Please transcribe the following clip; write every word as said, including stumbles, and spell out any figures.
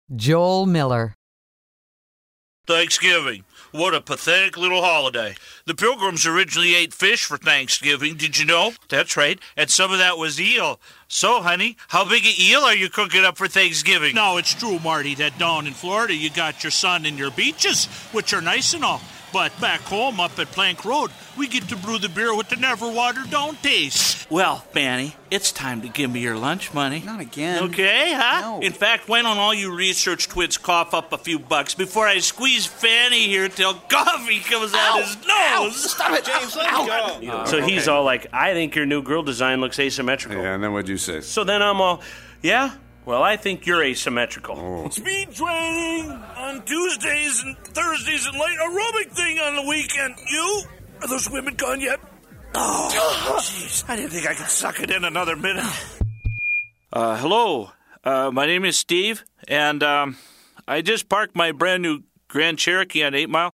Joel Miller. Thanksgiving. What a pathetic little holiday. The Pilgrims originally ate fish for Thanksgiving, did you know? That's right, and some of that was eel. So, honey, how big an eel are you cooking up for Thanksgiving? No, it's true, Marty, that down in Florida you got your sun and your beaches, which are nice and all. But back home up at Plank Road, we get to brew the beer with the never-watered-down taste. Well, Fanny, it's time to give me your lunch money. Not again. Okay, huh? No. In fact, why don't all you research twits cough up a few bucks before I squeeze Fanny here till coffee comes out his nose? Ow, stop it. James, let me go. So he's all like, I think your new grill design looks asymmetrical. Yeah, and then what'd you say? So then I'm all, yeah? Well, I think you're asymmetrical. Oh. Speed training on Tuesdays and Thursdays and light aerobic thing on the weekend. You? Are those women gone yet? Oh, jeez. I didn't think I could suck it in another minute. Uh, hello. Uh, my name is Steve, and um, I just parked my brand new Grand Cherokee on eight Mile.